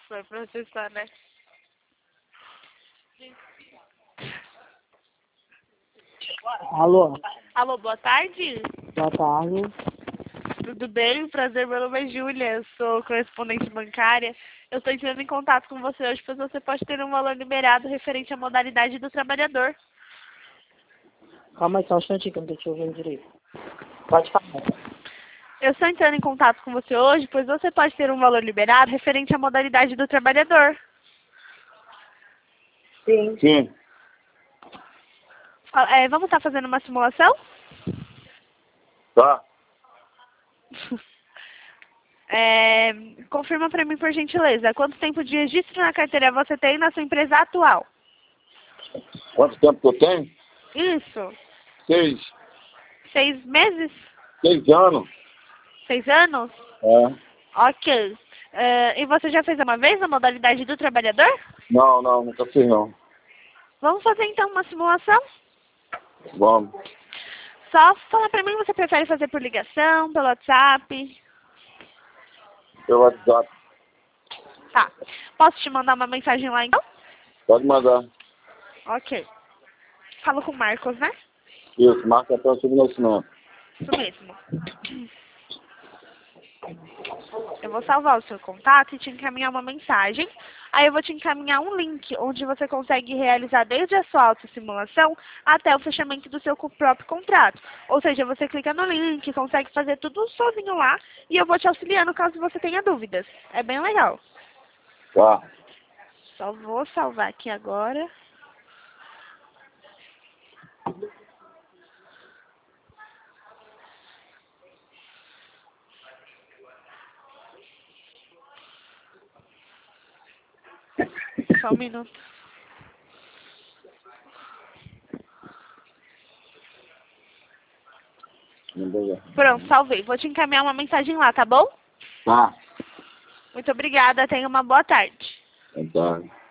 Vai processar, né? Alô, Alô, boa tarde. boa tarde. Tudo bem? Prazer, meu nome é Júlia. Eu sou correspondente bancária. Eu estou entrando em contato com você hoje, pois você pode ter um valor liberado referente à modalidade do trabalhador. Calma aí só um instantinho que eu não tô te ouvindo direito. Pode falar. Eu estou entrando em contato com você hoje, pois você pode ter um valor liberado referente à modalidade do trabalhador. Sim. Vamos estar fazendo uma simulação? Tá. Confirma para mim, por gentileza, quanto tempo de registro na carteira você tem na sua empresa atual? Quanto tempo que eu tenho? Isso. 6 meses? 6 anos. 6 anos? É. Ok. E você já fez uma vez a modalidade do trabalhador? Não, nunca fiz não. Vamos fazer então uma simulação? Vamos. Só fala pra mim, você prefere fazer por ligação, pelo WhatsApp? Pelo WhatsApp. Tá. Posso te mandar uma mensagem lá então? Pode mandar. Ok. Falo com o Marcos, né? Isso, marca até o seu nascimento. Isso mesmo. Eu vou salvar o seu contato e te encaminhar uma mensagem. Aí eu vou te encaminhar um link onde você consegue realizar desde a sua autossimulação até o fechamento do seu próprio contrato. Ou seja, você clica no link, consegue fazer tudo sozinho lá e eu vou te auxiliando caso você tenha dúvidas. É bem legal. Tá. Só vou salvar aqui agora. Só um minuto. Pronto, salvei. Vou te encaminhar uma mensagem lá, tá bom? Tá. Muito obrigada. Tenha uma boa tarde. Tá.